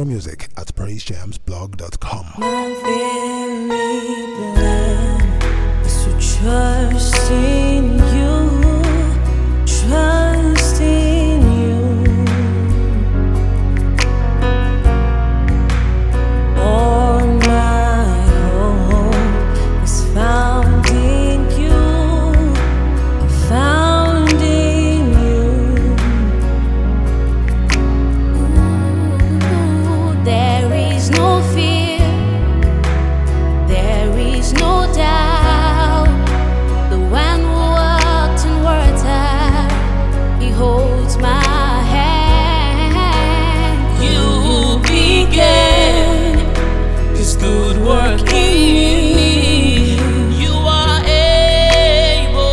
More music at praisejamsblog.com. My very plan is to trust in you, trust in you. All my hope is found in you, found in you. There is no fear, there is no doubt. The one who walked in water, he holds my hand. You began this good work in me. You are able.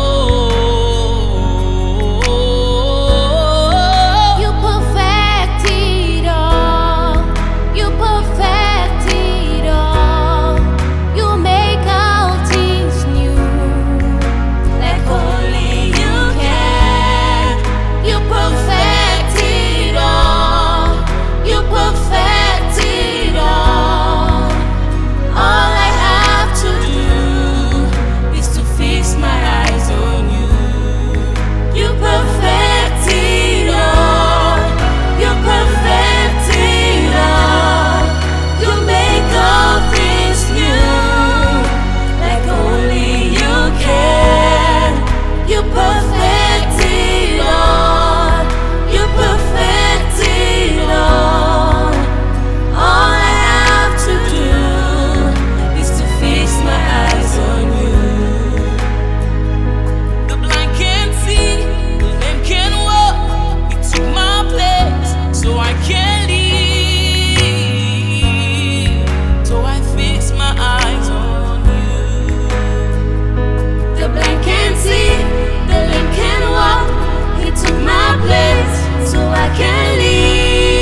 You perfect it all. You perfect it all. You make all things new, like only you can. You perfect it all. You perfect it all. All I have to do is to fix my eyes on you. You perfect it all. You perfect it all. You make all things new, like only you can. You perfect it all. You perfect it all. All I have to do is to fix my eyes on you. The blind can't see, the lame can't walk. You took my place, so I can leave. So I fix my eyes on you. The blind can't see, the lame can't walk. He took my place, so I can leave.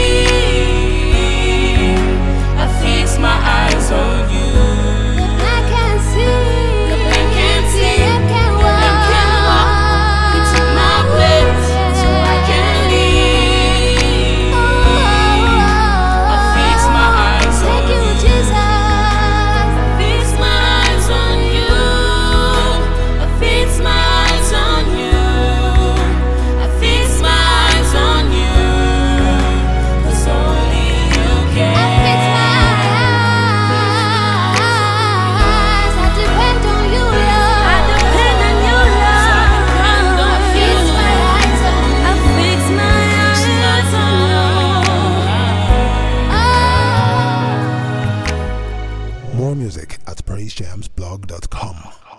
I fix my eyes on you. The blind can't see, the blind can't see, the lame can't walk. He took my place, so I can leave. I fix my eyes on you. Thank you, Jesus. I fix my eyes on you. I fix my eyes on you. I fix my eyes on you. 'Cause only you can. I fix my eyes. I depend on you, Lord. I depend on you, Lord. I fix my eyes on you. I fix my eyes on you. More music at praisejamsblog.com.